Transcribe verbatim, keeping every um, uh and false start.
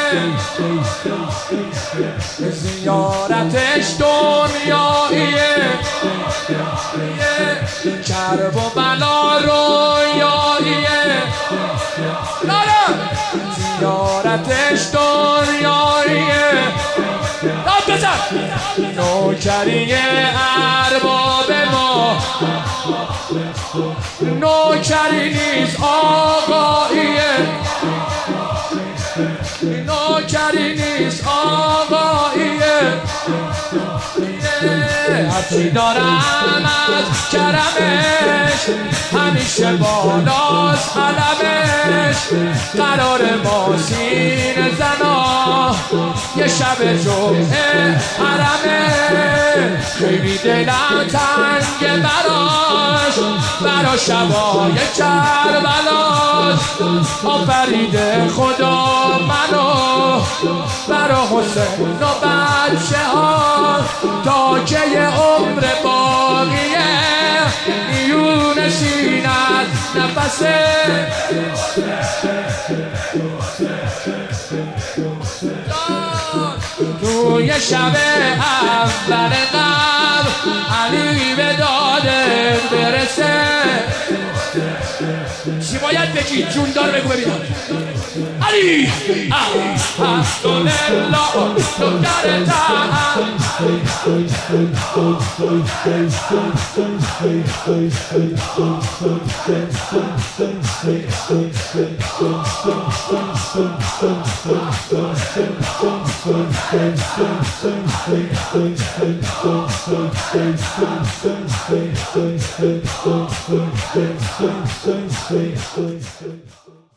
زیارتش دنیاییه، کرب و بلا رویاییه، زیارتش دنیاییه. داد بزن نوکری ارباب ما، نوکری نیست آقاییه، نوکری نیست آقاییه. هرچی دارم از کرمش، همیشه بالاست علمش. قرار ما سینه زنا یه شب جمعه حرمه. خیلی دلم تنگه براش، برا شبای کربلاش. آفریده خدا منو برا حسین و بچه ها، تا که یه عمر باقیه میون سینت نفسه. توی شب اول قبل علی به داده برسه. چی باید بگی؟ جون دار بگو ببینم. علی الحمدلله نوکرتم. Thank you.